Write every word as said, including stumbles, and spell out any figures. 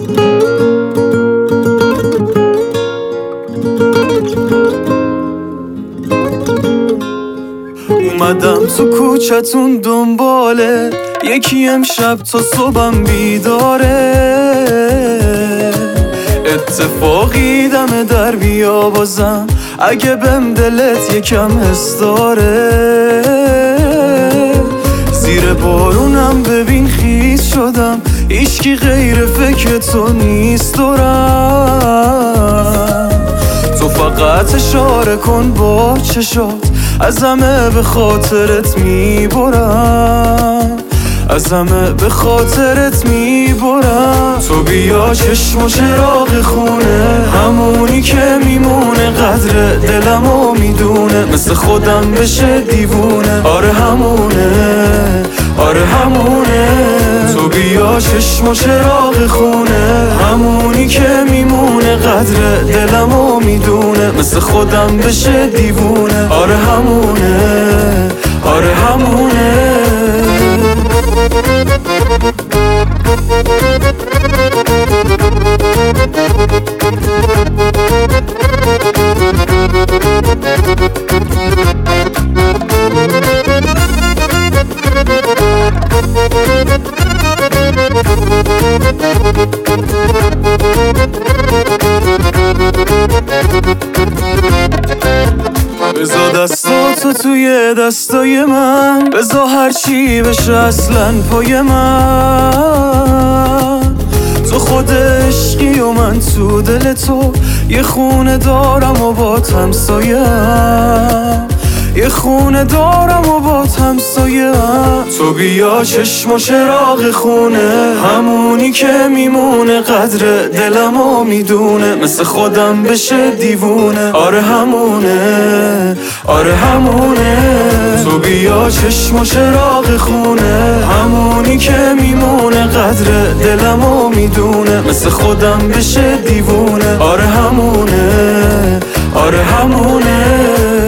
اومدم تو کوچتون دنباله یکی امشب تا صبحم بیداره، اتفاقی دم در بیا بازم اگه بهم دلت یکم حس داره. زیر بارونم ببین خیس شدم، هیچکی غیر فکر تو نیست دورم. تو فقط اشاره کن با چشات، از همه به خاطرت میبرم، از همه به خاطرت میبرم. تو بیا چشم و چراغ خونه، همونی که میمونه قدر دلمو میدونه، مثل خودم بشه دیوونه. آره همونه، آره همونه. تو بیا چشم و چراغ خونه، همونی که میمونه قدر دلمو میدونه، مثل خودم بشه دیوونه. آره همونه، آره همونه. بذار دستاتو توی دستای من، بذار هرچی بشه اصلاً پای من. تو خود عشقی و من تو دل تو، یه خونه دارم و با همسایم، یه خونه دارم و با همسایم. تو بیا چشم و چراغ خونه، همونی که میمونه قدر دلمو میدونه، مثل خودم بشه دیوونه. آره همونه، آره همونه. تو بیا چشم و چراغ خونه، همونی که میمونه قدر دلمو میدونه، مثل خودم بشه دیوونه. آره همونه، آره همونه.